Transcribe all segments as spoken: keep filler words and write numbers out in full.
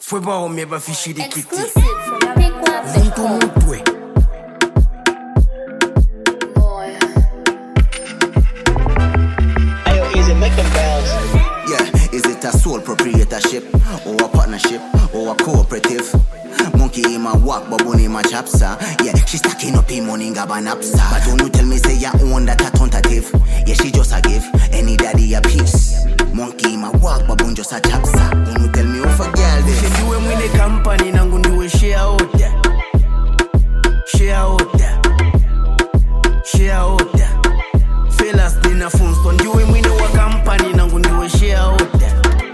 Fwe ba ome ba fishirikiti Exclusive from Pick Muntu mutwe Yeah, is it a sole proprietorship or a partnership or a cooperative? Monkey in my walk, baboon in my chapsa. Yeah, she stacking up him money gabanapsa. But don't you tell me say you own that a tentative? Yeah, she just a give any daddy a piece. Monkey in my walk, baboon just a chapsa. Don't you tell me off a girl this? She do him with the company nangu ndiwe share out there. Share out there. Share out there. Fellas dina funso ndiwe mwine wa company nangu ndiwe share out there.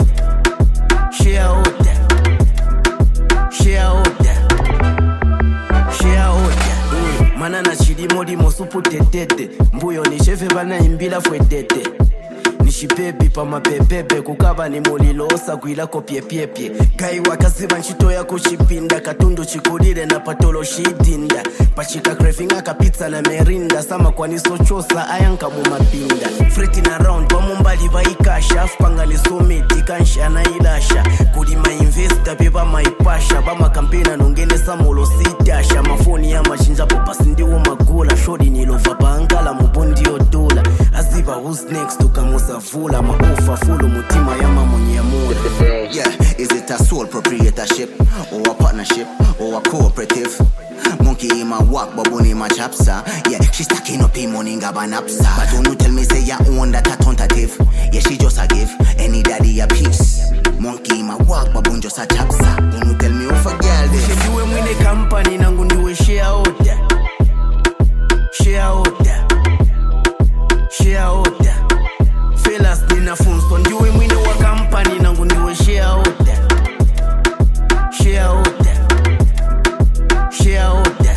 Share out there. Share out there. Share out there. Mm. Manana chilimo limo supu tetete. Mbuyo ni shefe bana imbila fwe tete. Nishipepi pa mapepebe kukaba ni mulilo osa kuila kopye pyepye. Gai wakaziba nchito ya kuchipinda katundu chikulire na patolo shitinda. Pachika krefinga kapizza na merinda sama kwa niso chosa ayanka mumapinda. Fretin around wamumbali vaikasha fpanga ni sumiti kansha na ilasha. Kuli ma investa beba maipasha bama kampena nongene samulo sitasha. Mafoni ya machinja popa sindi umagula. Shodi nilova bangala mubundi odola. Aziba who's next to kamusa vula maofa fulu mutima yama mwenye amula. Yeah, is it a sole proprietorship or a partnership or a cooperative? Monkey in my walk, baboon in my chapsa. Yeah, she stacking up him money gabanapsa. But don't you tell me say you own that a tentative? Yeah, she just a give any daddy a piece. Monkey in my walk, baboon just a chapsa. Don't you tell me off a girl this? She do him with the company nangu ndiwe share out there. Share out there. Share out there. Fellas dina funso ndiwe mwine wa company nangu ndiwe share out there. Share out there. Share out there.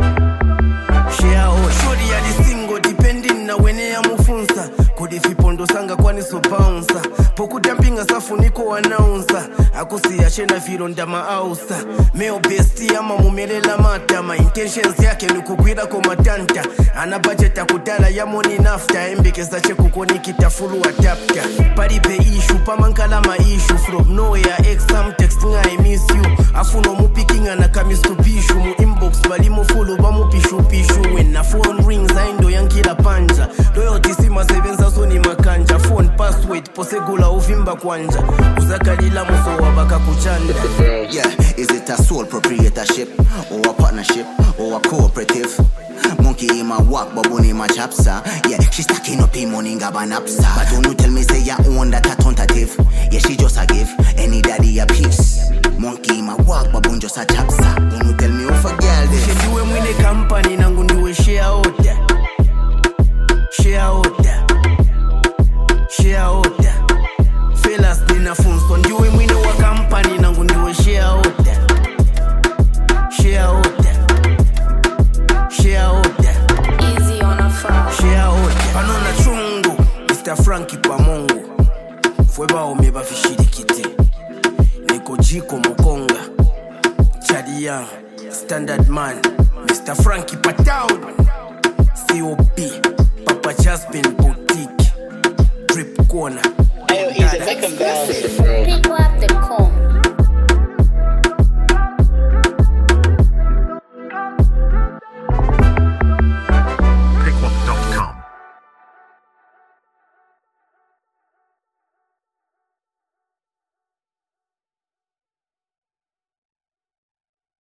Share out. Shori ya di single depending na wene ya mufunsa. Kodi vipondo sanga kwani so bouncer. Poku dampinga safu niko announcer. Akusi ya shena vilo ndama ausa. Meo besti ama mumelela mata. Ma intentions yake ni kukwira komatanta. Ana budget ya kudala ya money nafta. Embeke za cheku koni kitafulu atapta. Paripe issue pamankala ma issue. From nowhere exam texting I miss you. Afuno mupikinga na kamistu bishu. Mu inbox bali mu follow ba mu pishu pishu. When na phone rings aindo yankila panja. Loyalty sima sevenza so ni makanja. Phone password posegula uvimba kwanja. Uzakalila muso wabaka kuchanda. Yeah, is it a sole proprietorship or a partnership or a cooperative? Monkey in my walk, baboon in my chapsa. Yeah, she stacking up him money gabanapsa. But don't you tell me say you own that a tentative? Yeah, she just a give any daddy a piece. Monkey in my walk, baboon just a chapsa. Don't you tell me off a girl this? She do him with the company nangu ndiwe share out there. Share out there. Share out there. Fellas dina funso ndiwe mwine wa company nangu ndiwe share out there. Share out there. Share out there. Easy on a phone. Share out there. Panona chungu Mister Frankie Pamongo. Fwe ba ome ba fishirikiti. Niko jiko mokonga. Chadi Young Standard Man Mister Frankie Patown C O P Papa Jasmine Boutique Drip Corner. Exclusive from Pick Up the Call.